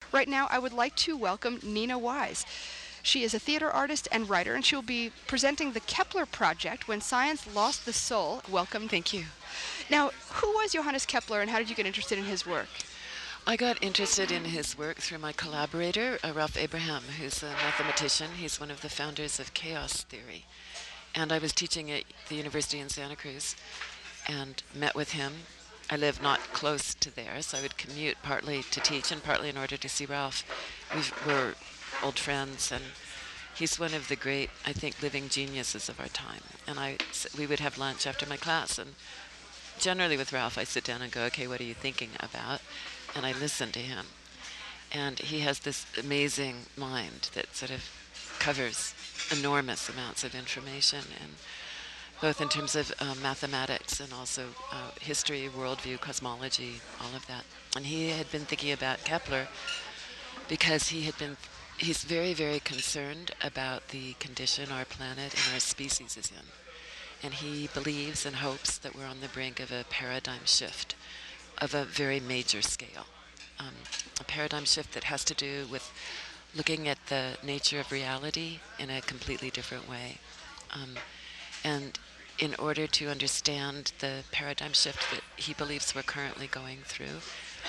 Right now, I would like to welcome Nina Wise. She is a theater artist and writer, and she will be presenting the Kepler Project, When Science Lost the Soul. Welcome. Thank you. Now, who was Johannes Kepler, and how did you get interested in his work? I got interested in his work through my collaborator, Ralph Abraham, who's a mathematician. He's one of the founders of chaos theory. And I was teaching at the university in Santa Cruz and met with him. I live not close to there, so I would commute partly to teach and partly in order to see Ralph. We were old friends, and he's one of the great, I think, living geniuses of our time. And we would have lunch after my class, and generally with Ralph, I sit down and go, okay, what are you thinking about? And I listen to him. And he has this amazing mind that sort of covers enormous amounts of information, and both in terms of mathematics and also history, worldview, cosmology, all of that. And he had been thinking about Kepler because he's very, very concerned about the condition our planet and our species is in. And he believes and hopes that we're on the brink of a paradigm shift of a very major scale. A paradigm shift that has to do with looking at the nature of reality in a completely different way. And in order to understand the paradigm shift that he believes we're currently going through,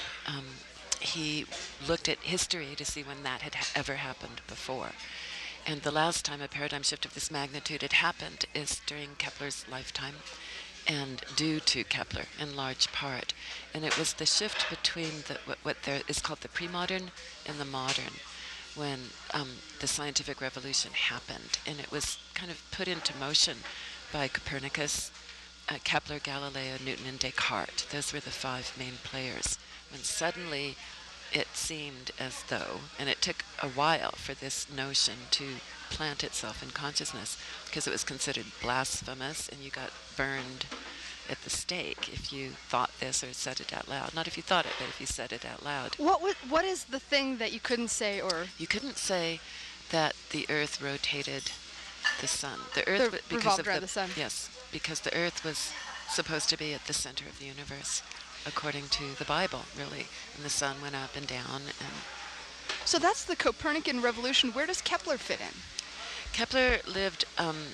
he looked at history to see when that had ever happened before. And the last time a paradigm shift of this magnitude had happened is during Kepler's lifetime, and due to Kepler in large part. And it was the shift between what there is called the pre-modern and the modern, when the scientific revolution happened. And it was kind of put into motion by Copernicus, Kepler, Galileo, Newton, and Descartes. Those were the five main players. When suddenly it seemed as though, and it took a while for this notion to plant itself in consciousness, because it was considered blasphemous and you got burned at the stake if you thought this or said it out loud. Not if you thought it, but if you said it out loud. What is the thing that you couldn't say, or You couldn't say that the Earth rotated the sun. The Earth revolved around the sun? Yes, because the Earth was supposed to be at the center of the universe, according to the Bible, really. And the sun went up and down. And so that's the Copernican revolution. Where does Kepler fit in? Kepler lived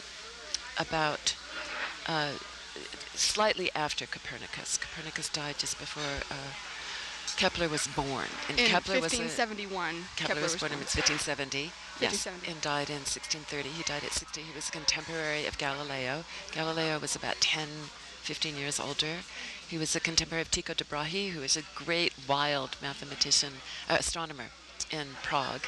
about slightly after Copernicus. Copernicus died just before Kepler was born. And In Kepler 1571. Kepler was born in 1570. 1570. Yes, and died in 1630. He died at 60. He was a contemporary of Galileo. Galileo was about 10, 15 years older. He was a contemporary of Tycho Brahe, who was a great, wild mathematician, astronomer in Prague.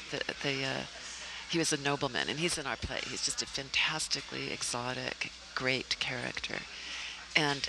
He was a nobleman, and he's in our play. He's just a fantastically exotic, great character. And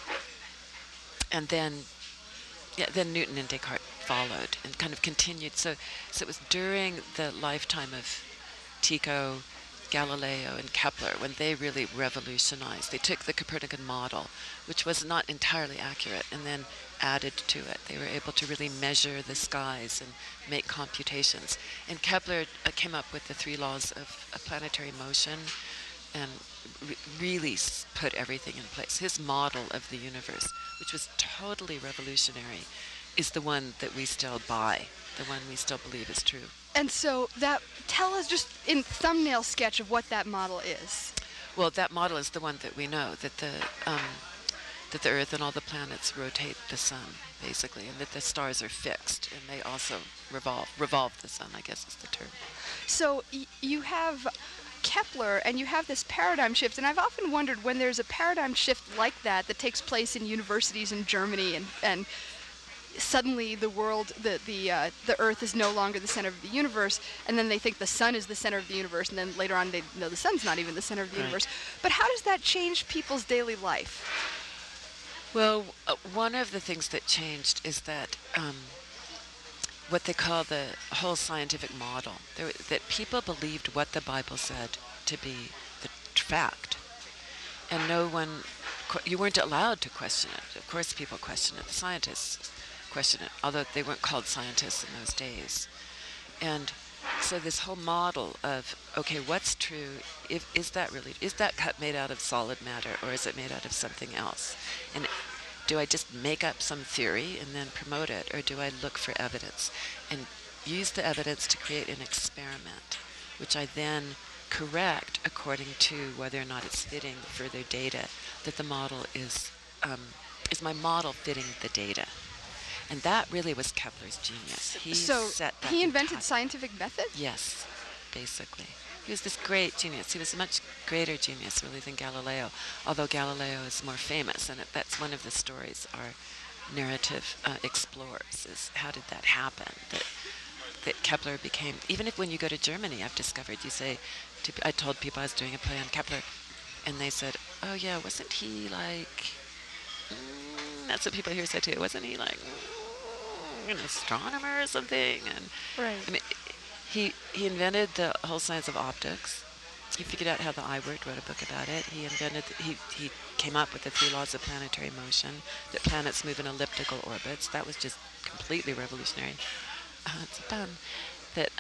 then Newton and Descartes followed and kind of continued. So it was during the lifetime of Tycho, Galileo, and Kepler when they really revolutionized. They took the Copernican model, which was not entirely accurate, and then added to it. They were able to really measure the skies and make computations. And Kepler came up with the three laws of planetary motion and really put everything in place. His model of the universe, which was totally revolutionary, is the one that we still buy, the one we still believe is true. And so tell us just in thumbnail sketch of what that model is. Well, that model is the one that we know, that the Earth and all the planets rotate the sun, basically, and that the stars are fixed, and they also revolve the sun, I guess is the term. So you have Kepler, and you have this paradigm shift, and I've often wondered when there's a paradigm shift like that takes place in universities in Germany, and suddenly the world, the Earth is no longer the center of the universe, and then they think the sun is the center of the universe, and then later on they know the sun's not even the center of the universe. But how does that change people's daily life? Well, one of the things that changed is that what they call the whole scientific model, that people believed what the Bible said to be the fact, and you weren't allowed to question it. Of course people question it. The scientists question it, although they weren't called scientists in those days. And so this whole model of, okay, what's true? Is that cup made out of solid matter, or is it made out of something else? And do I just make up some theory and then promote it, or do I look for evidence and use the evidence to create an experiment, which I then correct according to whether or not it's fitting further data, that the model is my model fitting the data. And that really was Kepler's genius. He So set that he invented entire- scientific method? Yes, basically. He was this great genius. He was a much greater genius, really, than Galileo, although Galileo is more famous, and that's one of the stories our narrative explores, is how did that happen, that Kepler became, even if when you go to Germany, I've discovered, you say, I told people I was doing a play on Kepler, and they said, oh yeah, wasn't he like, that's what people here say too, wasn't he like an astronomer or something? And Right. I mean, he invented the whole science of optics. He figured out how the eye worked, wrote a book about it. He came up with the 3 laws of planetary motion, that planets move in elliptical orbits. That was just completely revolutionary. It's fun. That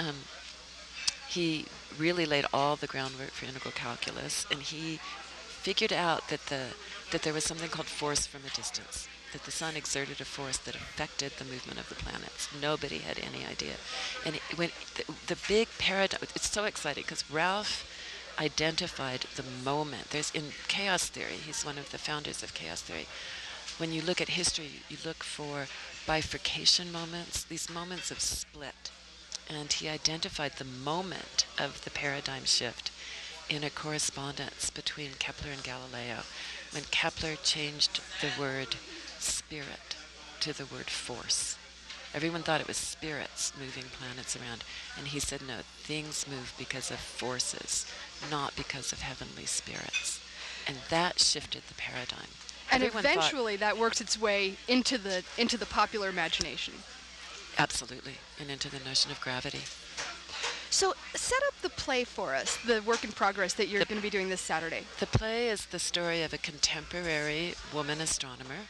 he really laid all the groundwork for integral calculus, and he figured out that there was something called force from a distance, that the sun exerted a force that affected the movement of the planets. Nobody had any idea. And when the big paradigm, it's so exciting because Ralph identified the moment. There's in chaos theory, he's one of the founders of chaos theory. When you look at history, you look for bifurcation moments, these moments of split. And he identified the moment of the paradigm shift in a correspondence between Kepler and Galileo, when Kepler changed the word spirit to the word force. Everyone thought it was spirits moving planets around, and he said, no, things move because of forces, not because of heavenly spirits. And that shifted the paradigm. And Everyone eventually that works its way into the popular imagination. Absolutely, and into the notion of gravity. So set up the play for us, the work in progress that you're going to be doing this Saturday. The play is the story of a contemporary woman astronomer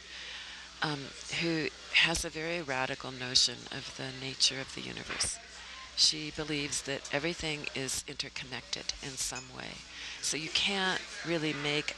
who has a very radical notion of the nature of the universe. She believes that everything is interconnected in some way. So you can't really make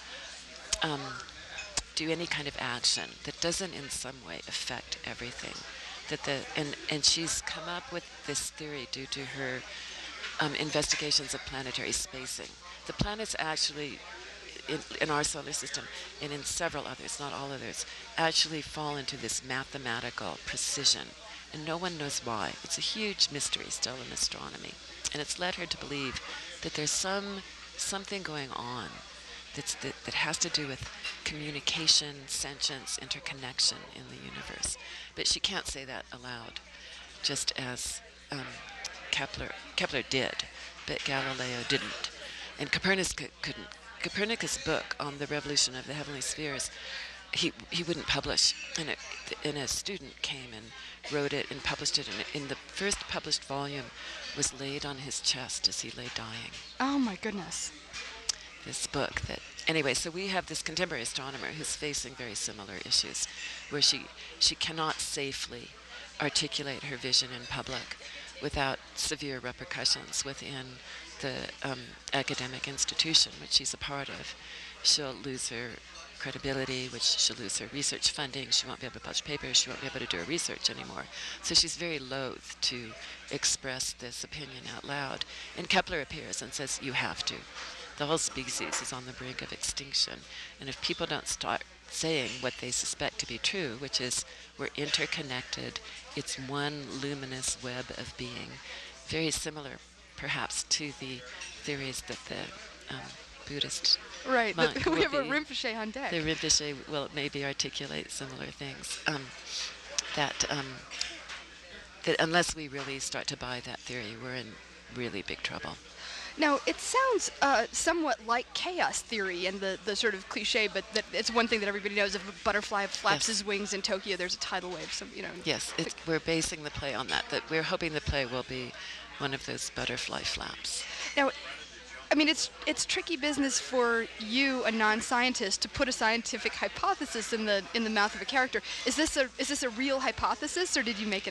do any kind of action that doesn't in some way affect everything. And she's come up with this theory due to her investigations of planetary spacing. The planets actually, in our solar system and in several others, not all others, actually fall into this mathematical precision. And no one knows why. It's a huge mystery still in astronomy. And it's led her to believe that there's something going on that has to do with communication, sentience, interconnection in the universe. But she can't say that aloud, just as Kepler did, but Galileo didn't. And Copernicus couldn't. Copernicus' book on the revolution of the heavenly spheres, he wouldn't publish. And a student came and wrote it and published it. And in the first published volume was laid on his chest as he lay dying. Oh my goodness. This book anyway, so we have this contemporary astronomer who's facing very similar issues, where she cannot safely articulate her vision in public without severe repercussions within the academic institution which she's a part of. She'll lose her credibility, which she'll lose her research funding. She won't be able to publish papers. She won't be able to do her research anymore. So she's very loath to express this opinion out loud. And Kepler appears and says, you have to. The whole species is on the brink of extinction. And if people don't start saying what they suspect to be true, which is we're interconnected, it's one luminous web of being, very similar perhaps to the theories that the Buddhist Right, monk we will have a be- Rinpoche on deck. The Rinpoche will maybe articulate similar things. That unless we really start to buy that theory, we're in really big trouble. Now, it sounds somewhat like chaos theory and the sort of cliche, but that it's one thing that everybody knows. If a butterfly flaps Yes. his wings in Tokyo, there's a tidal wave. So, Yes, we're basing the play on that we're hoping the play will be one of those butterfly flaps. Now, I mean, it's tricky business for you, a non-scientist, to put a scientific hypothesis in the mouth of a character. Is this a real hypothesis, or did you make it up?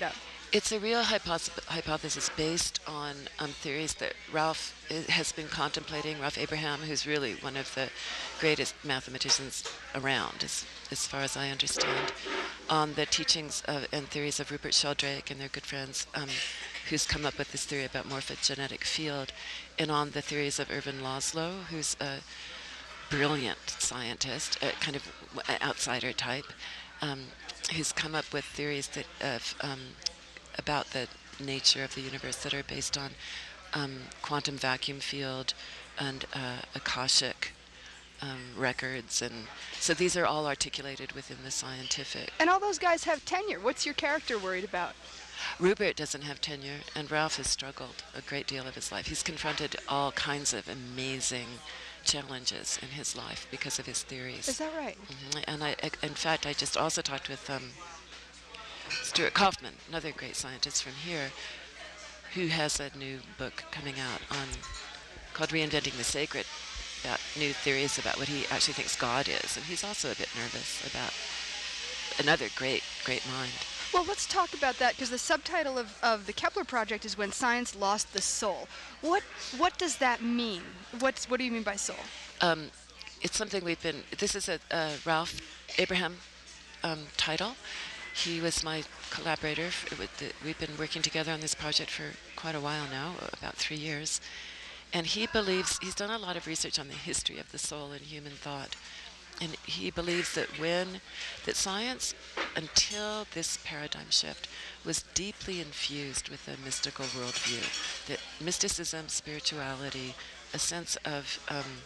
It's a real hypothesis based on theories that has been contemplating. Ralph Abraham, who's really one of the greatest mathematicians around, as far as I understand, on the teachings and theories of Rupert Sheldrake and their good friends, who's come up with this theory about morphogenetic field, and on the theories of Ervin Laszlo, who's a brilliant scientist, a kind of outsider type, um, who's come up with theories about the nature of the universe that are based on quantum vacuum field and Akashic records. And so these are all articulated within the scientific. And all those guys have tenure. What's your character worried about? Rupert doesn't have tenure, and Ralph has struggled a great deal of his life. He's confronted all kinds of amazing challenges in his life because of his theories. Is that right? And in fact, I just also talked with Stuart Kaufman, another great scientist from here, who has a new book coming out called Reinventing the Sacred, about new theories about what he actually thinks God is. And he's also a bit nervous about another great mind. Well, let's talk about that, because the subtitle of the Kepler Project is When Science Lost the Soul. What does that mean? What do you mean by soul? It's something this is a Ralph Abraham title. He was my collaborator. We've been working together on this project for quite a while now, about 3 years. And he believes, he's done a lot of research on the history of the soul and human thought. And he believes that science, until this paradigm shift, was deeply infused with a mystical worldview. That mysticism, spirituality, a sense of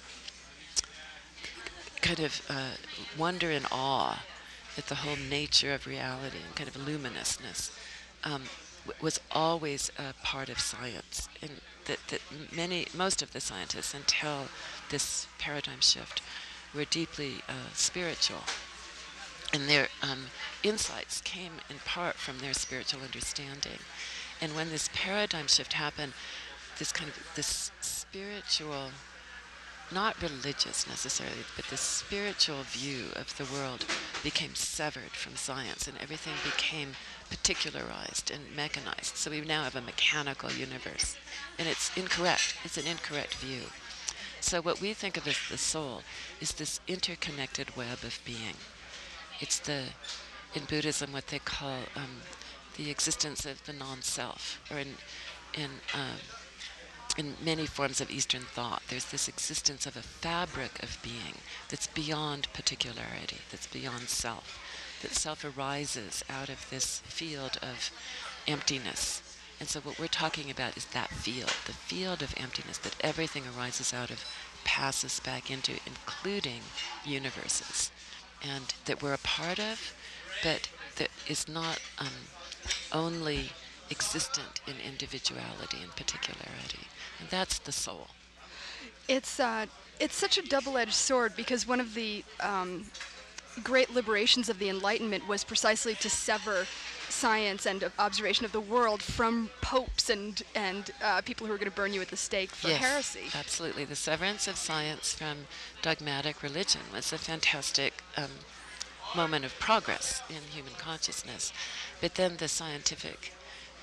wonder and awe at the whole nature of reality and kind of luminousness was always a part of science. And that most of the scientists, until this paradigm shift, were deeply spiritual. And their insights came in part from their spiritual understanding. And when this paradigm shift happened, this spiritual, not religious necessarily, but the spiritual view of the world became severed from science, and everything became particularized and mechanized. So we now have a mechanical universe, and it's incorrect. It's an incorrect view. So what we think of as the soul is this interconnected web of being. It's in Buddhism, what they call the existence of the non-self, or in many forms of Eastern thought, there's this existence of a fabric of being that's beyond particularity, that's beyond self, that self arises out of this field of emptiness. And so what we're talking about is that field, the field of emptiness that everything arises out of, passes back into, including universes, and that we're a part of, but that is not only existent in individuality and particularity. And that's the soul. It's such a double-edged sword, because one of the great liberations of the Enlightenment was precisely to sever science and observation of the world from popes and people who are going to burn you at the stake for heresy. Yes, absolutely. The severance of science from dogmatic religion was a fantastic moment of progress in human consciousness. But then the scientific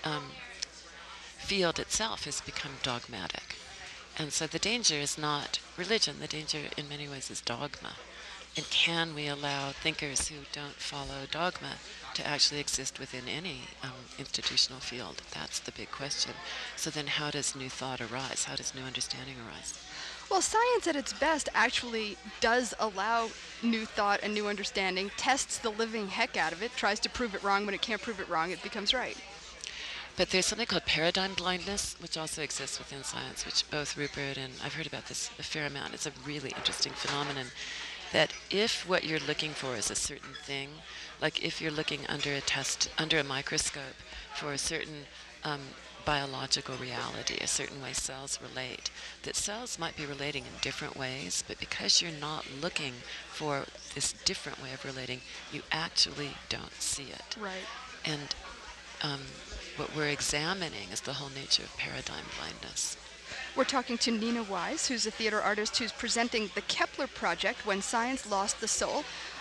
field itself has become dogmatic. And so the danger is not religion. The danger in many ways is dogma. And can we allow thinkers who don't follow dogma to actually exist within any institutional field? That's the big question. So then how does new thought arise? How does new understanding arise? Well, science at its best actually does allow new thought and new understanding, tests the living heck out of it, tries to prove it wrong. When it can't prove it wrong, it becomes right. But there's something called paradigm blindness, which also exists within science, which both Rupert and I've heard about this a fair amount. It's a really interesting phenomenon, that if what you're looking for is a certain thing, like if you're looking under a microscope for a certain biological reality, a certain way cells relate, that cells might be relating in different ways, but because you're not looking for this different way of relating, you actually don't see it. Right. And what we're examining is the whole nature of paradigm blindness. We're talking to Nina Wise, who's a theater artist who's presenting the Kepler Project, When Science Lost the Soul.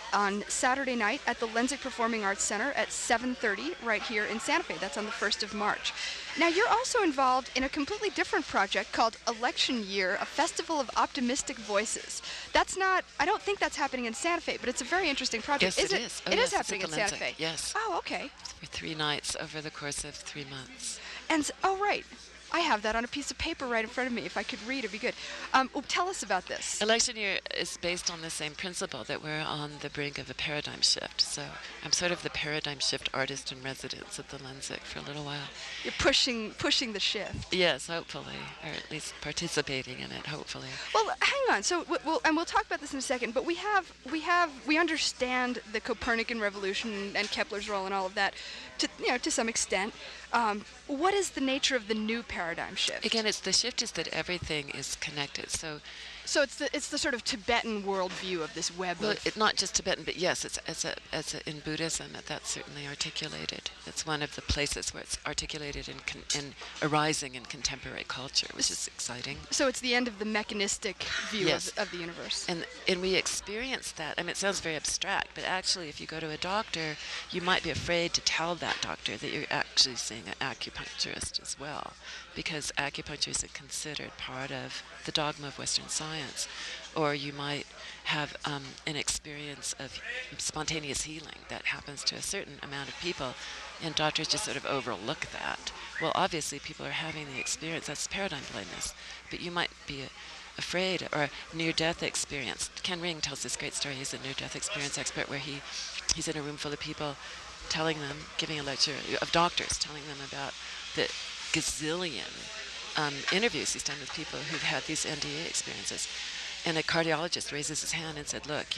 on Saturday night at the Lensic Performing Arts Center at 7:30 right here in Santa Fe. That's on the 1st of March. Now, you're also involved in a completely different project called Election Year, a festival of optimistic voices. That's not, I don't think that's happening in Santa Fe, but it's a very interesting project. Yes, it is. Oh, It yes, is it's happening at in the Santa Lensic, Fe. yes. Oh, okay. For 3 nights over the course of 3 months. And oh, right. I have that on a piece of paper right in front of me. If I could read, it'd be good. Tell us about this. Election Year is based on the same principle that we're on the brink of a paradigm shift. So I'm sort of the paradigm shift artist in residence at the Lensic for a little while. You're pushing the shift. Yes, hopefully, or at least participating in it, hopefully. Well, hang on. So we'll talk about this in a second. But we understand the Copernican revolution and Kepler's role and all of that, to some extent. What is the nature of the new paradigm shift? Again, the shift is that everything is connected. So it's the sort of Tibetan worldview of this web. Well, not just Tibetan, but yes, in Buddhism, that's certainly articulated. It's one of the places where it's articulated in arising in contemporary culture, which is exciting. So it's the end of the mechanistic view Yes. of the universe. And we experience that. I mean, it sounds very abstract, but actually, if you go to a doctor, you might be afraid to tell that doctor that you're actually seeing an acupuncturist as well, because acupuncture is considered part of the dogma of Western science. Or you might have an experience of spontaneous healing that happens to a certain amount of people, and doctors just sort of overlook that. Well, obviously, people are having the experience. That's paradigm blindness. But you might be afraid, or a near-death experience. Ken Ring tells this great story. He's a near-death experience expert where he's in a room full of people telling them, giving a lecture of doctors, telling them about the gazillion interviews he's done with people who've had these NDE experiences. And a cardiologist raises his hand and said, look,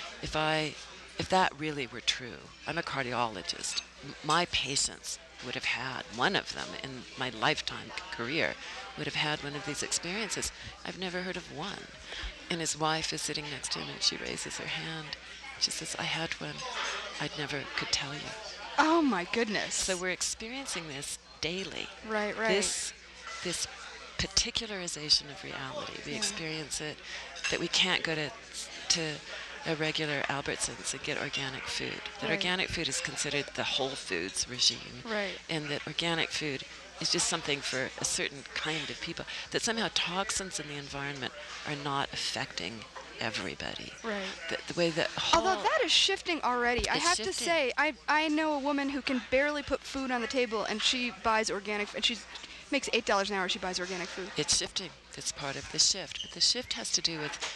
if that really were true, I'm a cardiologist. My patients would have had, one of them in my lifetime career, would have had one of these experiences. I've never heard of one. And his wife is sitting next to him and she raises her hand. She says, I had one. I never could tell you. Oh my goodness. So we're experiencing this daily. Right. This particularization of reality. We experience it that we can't go to a regular Albertsons and get organic food. That organic food is considered the Whole Foods regime. Right. And that organic food is just something for a certain kind of people. That somehow toxins in the environment are not affecting everybody. Right. The way that Although that is shifting already. I have shifting. to say, I know a woman who can barely put food on the table, and she buys organic, and she makes $8 an hour. She buys organic food. It's shifting. It's part of the shift. But the shift has to do with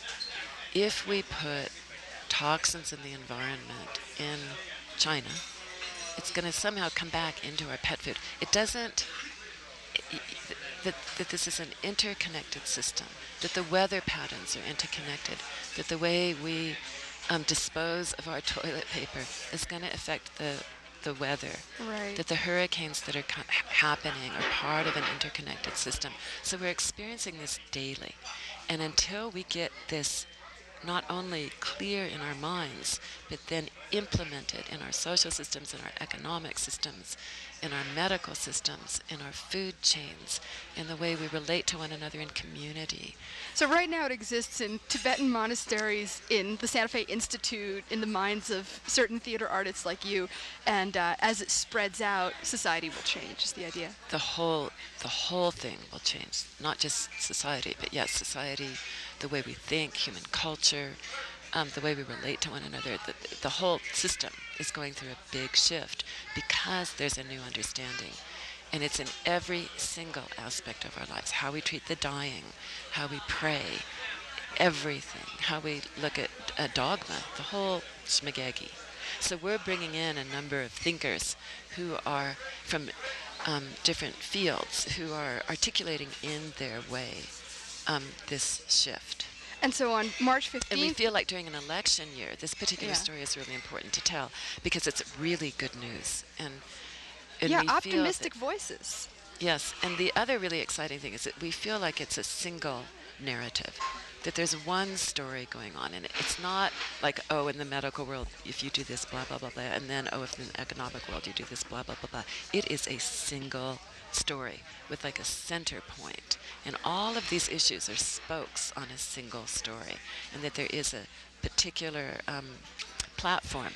if we put toxins in the environment in China, it's going to somehow come back into our pet food. It doesn't. That this is an interconnected system, that the weather patterns are interconnected, that the way we dispose of our toilet paper is going to affect the weather, Right. that the hurricanes that are happening are part of an interconnected system. So we're experiencing this daily. And until we get this not only clear in our minds, but then implemented in our social systems, in our economic systems, in our medical systems, in our food chains, in the way we relate to one another in community. So right now it exists in Tibetan monasteries, in the Santa Fe Institute, in the minds of certain theater artists like you, and as it spreads out, society will change, is the idea. The whole thing will change, not just society, but yes, society, the way we think, human culture, the way we relate to one another. The whole system is going through a big shift because there's a new understanding. And it's in every single aspect of our lives. How we treat the dying, how we pray, everything. How we look at dogma, the whole schmagegi. So we're bringing in a number of thinkers who are from different fields, who are articulating in their way this shift. And so on March 15th... And we feel like during an election year, this particular story is really important to tell because it's really good news. And we optimistic voices. Yes, and the other really exciting thing is that we feel like it's a single narrative, that there's one story going on, and it's not like, oh, in the medical world, if you do this, blah, blah, blah, blah, and then, oh, if in the economic world, you do this, blah, blah, blah, blah. It is a single story with like a center point, and all of these issues are spokes on a single story, and that there is a particular platform,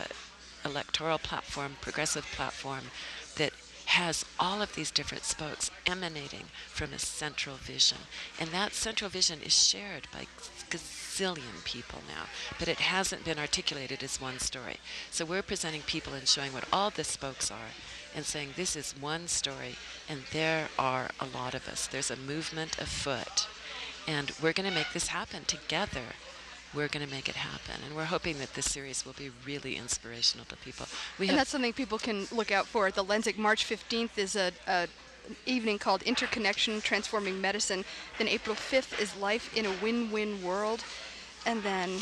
electoral platform, progressive platform that has all of these different spokes emanating from a central vision. And that central vision is shared by gazillion people now, but it hasn't been articulated as one story. So we're presenting people and showing what all the spokes are and saying this is one story, and there are a lot of us. There's a movement afoot, and we're going to make this happen together. We're going to make it happen, and we're hoping that this series will be really inspirational to people. And that's something people can look out for at the Lenzig. March 15th is an evening called Interconnection, Transforming Medicine. Then April 5th is Life in a Win-Win World. And then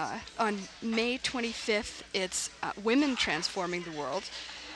on May 25th, it's Women Transforming the World.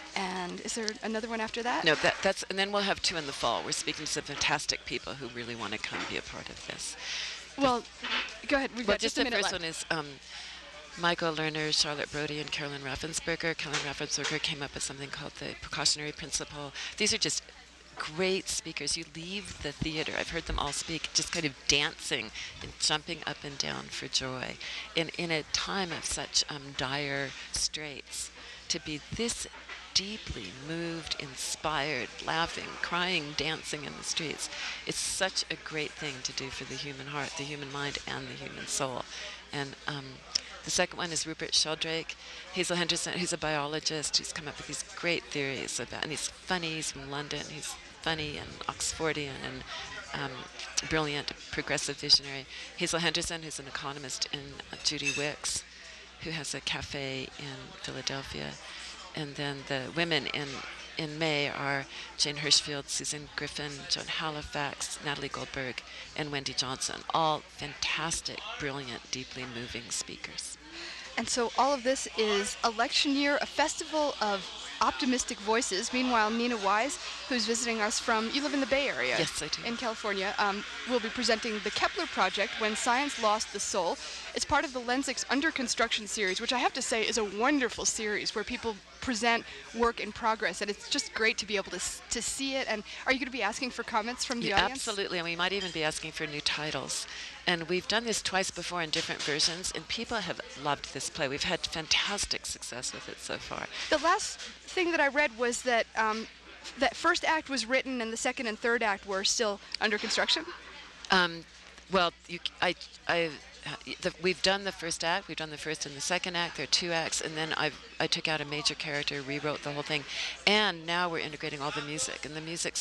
And is there another one after that? No, that's, and then we'll have two in the fall. We're speaking to some fantastic people who really want to come be a part of this. Well, go ahead. We've got just a minute left. The first one is Michael Lerner, Charlotte Brody, and Carolyn Raffensperger. Carolyn Raffensperger came up with something called the precautionary principle. These are just great speakers. You leave the theater, I've heard them all speak, just kind of dancing and jumping up and down for joy. In a time of such dire straits, to be this deeply moved, inspired, laughing, crying, dancing in the streets. It's such a great thing to do for the human heart, the human mind, and the human soul. And the second one is Rupert Sheldrake. Hazel Henderson, who's a biologist, who's come up with these great theories about, and he's funny, he's from London, he's funny and Oxfordian and brilliant progressive visionary. Hazel Henderson, who's an economist, and Judy Wicks, who has a cafe in Philadelphia. And then the women in May are Jane Hirschfield, Susan Griffin, Joan Halifax, Natalie Goldberg, and Wendy Johnson. All fantastic, brilliant, deeply moving speakers. And so all of this is election year, a festival of optimistic voices. Meanwhile, Nina Wise, who's visiting us from, you live in the Bay Area. Yes, I do. In California, will be presenting the Kepler Project, When Science Lost the Soul. It's part of the Lenzig's Under Construction series, which I have to say is a wonderful series where people present work in progress, and it's just great to be able to see it. And are you going to be asking for comments from the audience? Absolutely, and we might even be asking for new titles. And we've done this twice before in different versions, and people have loved this play. We've had fantastic success with it so far. The last thing that I read was that that first act was written and the second and third act were still under construction. Well, we've done the first act, we've done the first and the second act. There are two acts, and then I took out a major character, rewrote the whole thing, and now we're integrating all the music, and the music's